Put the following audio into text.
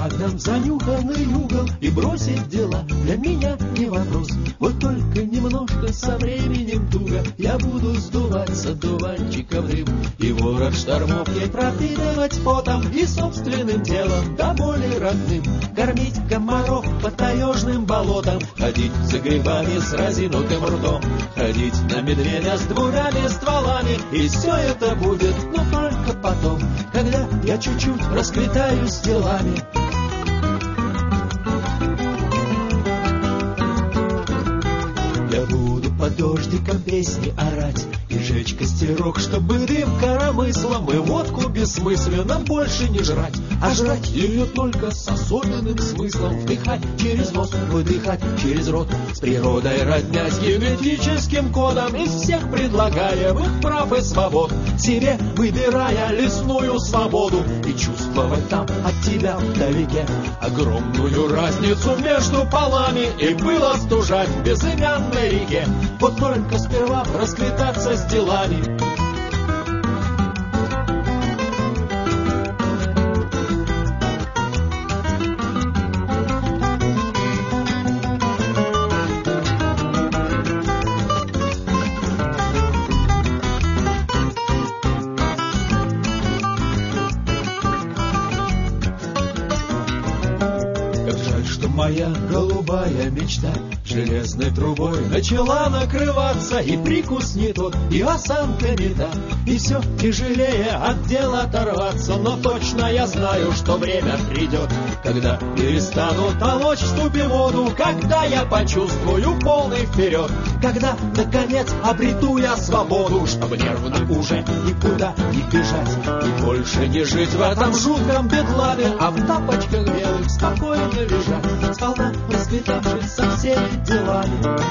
загнан в занюханный угол, и бросить дела для меня не вопрос. Вот только немножко со временем туго я буду сдувать с одуванчика в дым, и ворот штормов ей пропитывать потом и собственным телом до боли родным, кормить комаров по таежным болотам, ходить за грибами с разинутым ртом, ходить на медведя с двумя стволами, и все это будет, но только потом, когда я чуть-чуть расквитаю с делами. Я буду под дождиком песни орать и жечь костерок, чтобы дым коромыслом и водку бессмысленно больше не жрать, а жрать ее только с особенным смыслом. Вдыхать через нос, выдыхать через рот, с природой роднясь генетическим кодом, из всех предлагаемых прав и свобод себе выбирая лесную свободу, и чувствовать там от тебя вдалеке огромную разницу между полами, и было стужать в безымянной реке. Вот только сперва расквитаться с делами. Моя голубая мечта железной трубой начала накрываться, и прикус не тот, и осанка не та, и все тяжелее от дела оторваться. Но точно я знаю, что время придет, когда перестану толочь в ступе воду, когда я почувствую полный вперед, когда, наконец, обрету я свободу, чтобы нервно уже никуда не бежать и больше не жить в этом жутком бедламе, а в тапочках белых спокойно лежать, сполна расквитавшись со всеми делами.